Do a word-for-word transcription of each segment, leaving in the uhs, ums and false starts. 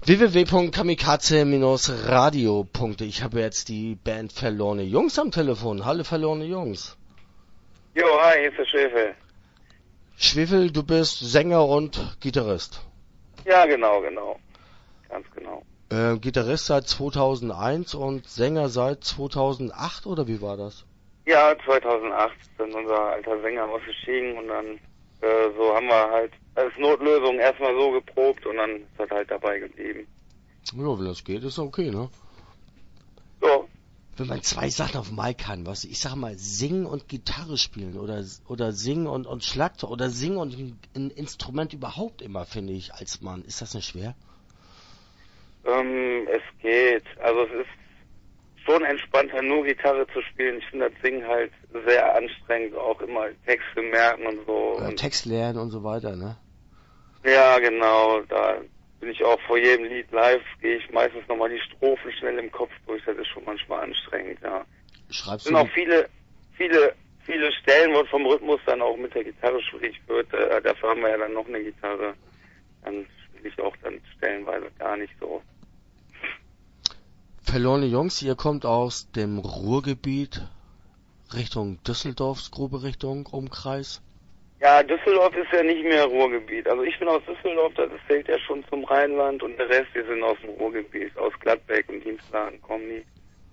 w w w punkt kamikaze radio punkt de. Ich habe jetzt die Band Verlorene Jungs am Telefon. Hallo Verlorene Jungs. Jo, hi, hier ist der Schwefel. Schwefel, du bist Sänger und Gitarrist. Ja, genau, genau. Ganz genau. Äh, Gitarrist seit zweitausendeins und Sänger seit zweitausendacht, oder wie war das? Ja, zweitausendacht ist dann unser alter Sänger ausgestiegen und dann äh, so haben wir halt als Notlösung erstmal so geprobt und dann ist das halt dabei geblieben. Ja, wenn das geht, ist okay, ne? So. Wenn man zwei Sachen auf einmal kann, was ich sag mal, singen und Gitarre spielen oder oder singen und, und Schlagzeug oder singen und ein, ein Instrument überhaupt immer, finde ich, als Mann, ist das nicht schwer? Ähm, es geht. Also es ist schon entspannter, nur Gitarre zu spielen. Ich finde das Singen halt sehr anstrengend, auch immer Texte merken und so. Ja, und Text lernen und so weiter, ne? Ja, genau. Da bin ich auch vor jedem Lied live, gehe ich meistens nochmal die Strophen schnell im Kopf durch. Das ist schon manchmal anstrengend, ja. Schreibst Es sind du auch viele, viele, viele Stellen, wo vom Rhythmus dann auch mit der Gitarre schwierig wird. Äh, dafür haben wir ja dann noch eine Gitarre. Dann spiele ich auch dann stellenweise gar nicht so. Verlorene Jungs, ihr kommt aus dem Ruhrgebiet Richtung Düsseldorfs, grobe Richtung, Umkreis. Ja, Düsseldorf ist ja nicht mehr Ruhrgebiet. Also ich bin aus Düsseldorf, das zählt ja schon zum Rheinland und der Rest, wir sind aus dem Ruhrgebiet, aus Gladbeck und Dienstlagen kommen die.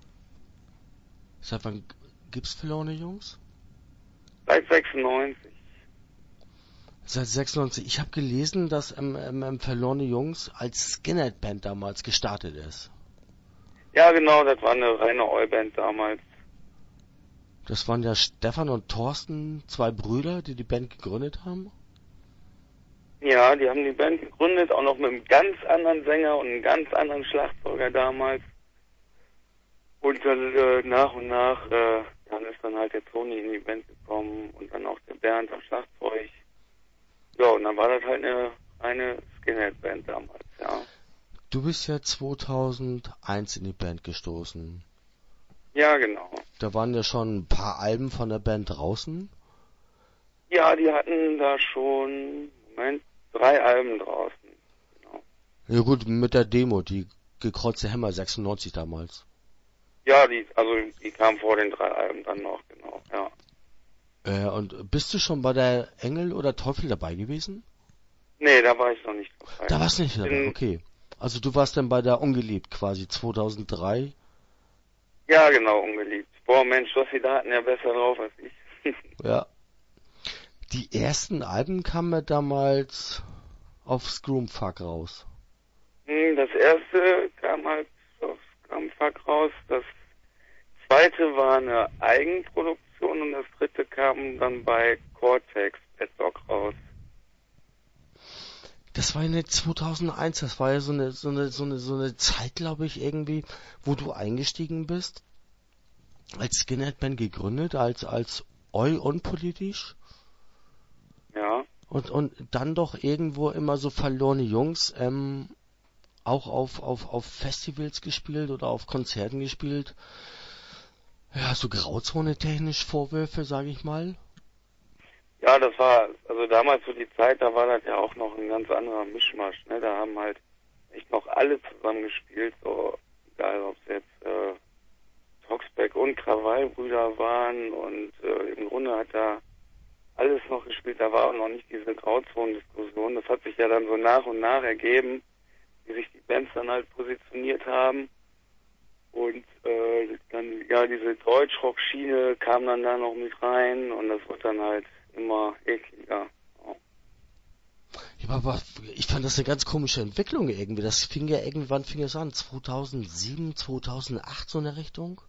Seit wann gibt's Verlorene Jungs? Seit sechsundneunzig. Seit sechsundneunzig. Ich habe gelesen, dass ähm, ähm, Verlorene Jungs als Skinhead-Band damals gestartet ist. Ja, genau, das war eine reine Oi-Band damals. Das waren ja Stefan und Thorsten, zwei Brüder, die die Band gegründet haben? Ja, die haben die Band gegründet, auch noch mit einem ganz anderen Sänger und einem ganz anderen Schlagzeuger damals. Und dann äh, nach und nach, äh, dann ist dann halt der Toni in die Band gekommen und dann auch der Bernd am Schlagzeug. Ja, und dann war das halt eine, eine Skinhead-Band damals, ja. Du bist ja zweitausendeins in die Band gestoßen. Ja, genau. Da waren ja schon ein paar Alben von der Band draußen. Ja, die hatten da schon, Moment, drei Alben draußen. Genau. Ja gut, mit der Demo, die gekreuzte Hämmer sechsundneunzig damals. Ja, die, also die kam vor den drei Alben dann noch, genau, ja. Äh, und bist du schon bei der Engel oder Teufel dabei gewesen? Nee, da war ich noch nicht dabei. Da warst du nicht dabei, In, okay. Also du warst dann bei der Ungeliebt quasi zweitausenddrei. Ja, genau, Ungeliebt. Boah, Mensch, du hast die Daten ja besser drauf als ich. Ja. Die ersten Alben kamen ja damals auf Scroomfuck raus. Das erste kam halt auf Scroomfuck raus, das zweite war eine Eigenproduktion und das dritte kam dann bei Cortex Deadlock raus. Das war ja nicht zweitausendeins, das war ja so eine, so eine, so eine, so eine Zeit, glaube ich, irgendwie, wo du eingestiegen bist, als Skinhead-Band gegründet, als, als Oi unpolitisch. Ja. Und, und dann doch irgendwo immer so Verlorene Jungs, ähm, auch auf, auf, auf Festivals gespielt oder auf Konzerten gespielt. Ja, so Grauzone-technisch Vorwürfe, sage ich mal. Ja, das war, also damals so die Zeit, da war das ja auch noch ein ganz anderer Mischmasch, ne? Da haben halt echt noch alle zusammen gespielt, so, egal ob es jetzt äh, Toxbeck und Krawallbrüder waren und äh, im Grunde hat da alles noch gespielt, da war auch noch nicht diese Grauzone-Diskussion. Das hat sich ja dann so nach und nach ergeben, wie sich die Bands dann halt positioniert haben. Und äh, dann, ja, diese Deutschrock-Schiene kam dann da noch mit rein und das wird dann halt immer ekliger. Ja. Ja, aber ich fand das eine ganz komische Entwicklung irgendwie. Das fing ja irgendwann, fing es an, zweitausendsieben, zweitausendacht so in der Richtung?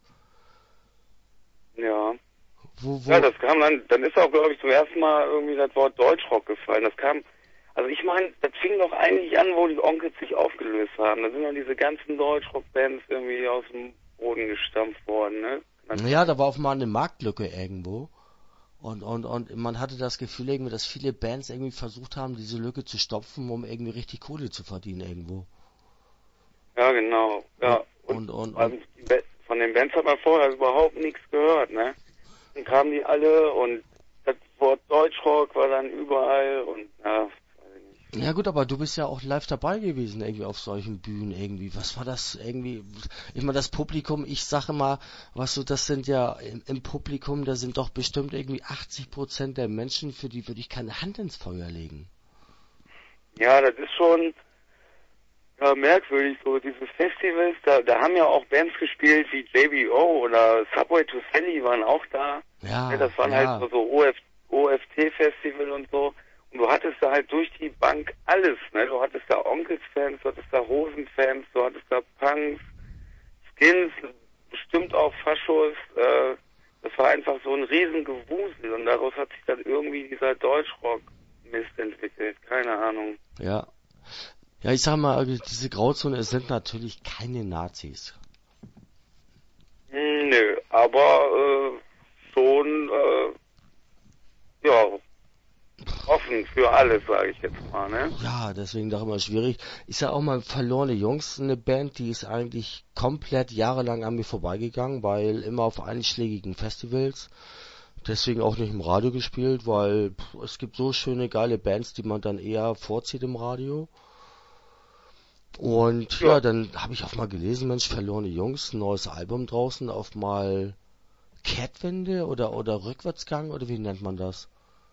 Ja. Wo, wo? Ja, das kam dann, dann ist auch, glaube ich, zum ersten Mal irgendwie das Wort Deutschrock gefallen. Das kam, also ich meine, das fing doch eigentlich an, wo die Onkels sich aufgelöst haben. Da sind dann diese ganzen Deutschrock-Bands irgendwie aus dem Boden gestampft worden, ne? Ja, da war auf mal eine Marktlücke irgendwo. Und, und, und man hatte das Gefühl irgendwie, dass viele Bands irgendwie versucht haben, diese Lücke zu stopfen, um irgendwie richtig Kohle zu verdienen irgendwo. Ja, genau. Ja. Und, und, und, also von den Bands hat man vorher überhaupt nichts gehört, ne? Dann kamen die alle und das Wort Deutschrock war dann überall und, ja, weiß ich nicht. Ja gut, aber du bist ja auch live dabei gewesen irgendwie auf solchen Bühnen irgendwie. Was war das irgendwie? Ich meine, das Publikum, ich sage mal, was so, das sind ja im, im Publikum, da sind doch bestimmt irgendwie achtzig Prozent der Menschen, für die würde ich keine Hand ins Feuer legen. Ja, das ist schon ja, merkwürdig, so diese Festivals, da, da haben ja auch Bands gespielt wie J B O oder Subway to Sally waren auch da. Ja, Ja, das waren halt ja, so, so O F, O F T-Festival und so. Und du hattest da halt durch die Bank alles, ne? Du hattest da Onkels-Fans, du hattest da Hosen-Fans, du hattest da Punks, Skins, bestimmt auch Faschos. Äh, das war einfach so ein Riesengewusel und daraus hat sich dann irgendwie dieser Deutschrock-Mist entwickelt. Keine Ahnung. ja. Ja, ich sag mal, also diese Grauzone, es sind natürlich keine Nazis. Hm, nö, aber äh, schon äh, ja offen für alles, sage ich jetzt mal, ne? Ja, deswegen doch immer schwierig. Ich sag auch mal, Verlorene Jungs, eine Band, die ist eigentlich komplett jahrelang an mir vorbeigegangen, weil immer auf einschlägigen Festivals. Deswegen auch nicht im Radio gespielt, weil pff, es gibt so schöne, geile Bands, die man dann eher vorzieht im Radio. Und Ja, ja, dann habe ich auch mal gelesen, Mensch, Verlorene Jungs, ein neues Album draußen, auf mal Kehrtwende oder, oder Rückwärtsgang oder wie nennt man das?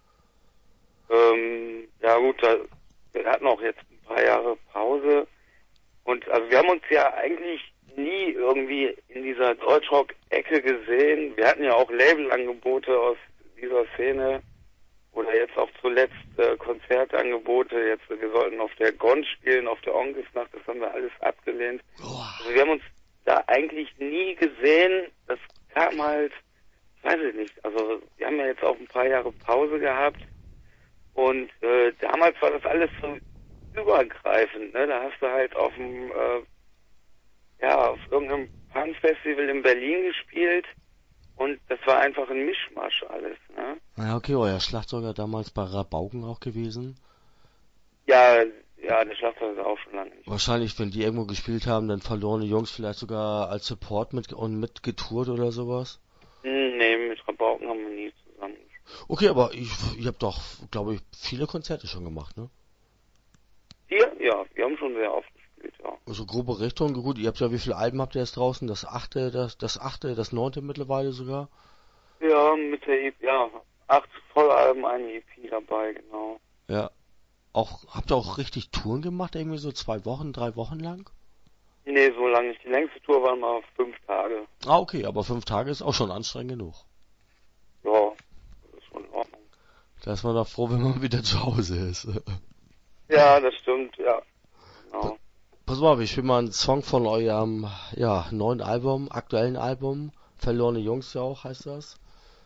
ähm, ja gut, da, wir hatten auch jetzt ein paar Jahre Pause und also wir haben uns ja eigentlich nie irgendwie in dieser Deutschrock-Ecke gesehen. Wir hatten ja auch Labelangebote aus dieser Szene. Oder jetzt auch zuletzt äh, Konzertangebote. Jetzt, wir sollten auf der Gon spielen, auf der Onkelsnacht. Das haben wir alles abgelehnt. Oh, Also wir haben uns da eigentlich nie gesehen. Das kam halt, weiß ich nicht. Also wir haben ja jetzt auch ein paar Jahre Pause gehabt. Und äh, damals war das alles so übergreifend. Ne? Da hast du halt auf dem, äh, ja, auf irgendeinem Punk-Festival in Berlin gespielt. Und das war einfach ein Mischmasch alles. Ne? na okay, euer Schlagzeuger damals bei Rabauken auch gewesen. Ja, ja, der Schlagzeug ist auch schon lange nicht. Wahrscheinlich, wenn die irgendwo gespielt haben, dann Verlorene Jungs vielleicht sogar als Support mit und mit getourt oder sowas. Hm, nee, mit Rabauken haben wir nie zusammen gespielt. Okay, aber ich, ihr habt doch, glaube ich, viele Konzerte schon gemacht, ne? Wir? Ja, wir haben schon sehr oft gespielt, ja. Also grobe Richtung, gut, ihr habt ja, wie viele Alben habt ihr jetzt draußen? Das achte, das, das achte, das neunte mittlerweile sogar? Ja, mit der E P, ja, acht Vollalben, eine E P dabei, genau. Ja. Auch, habt ihr auch richtig Touren gemacht, irgendwie so zwei Wochen, drei Wochen lang? Nee, so lange nicht. Die längste Tour waren mal fünf Tage. Ah, okay, aber fünf Tage ist auch schon anstrengend genug. Ja, das ist schon in Ordnung. Da ist man doch froh, wenn man wieder zu Hause ist. Ja, das stimmt, ja. Genau. Pass mal auf, ich will mal einen Song von eurem, ja, neuen Album, aktuellen Album, Verlorene Jungs ja auch heißt das.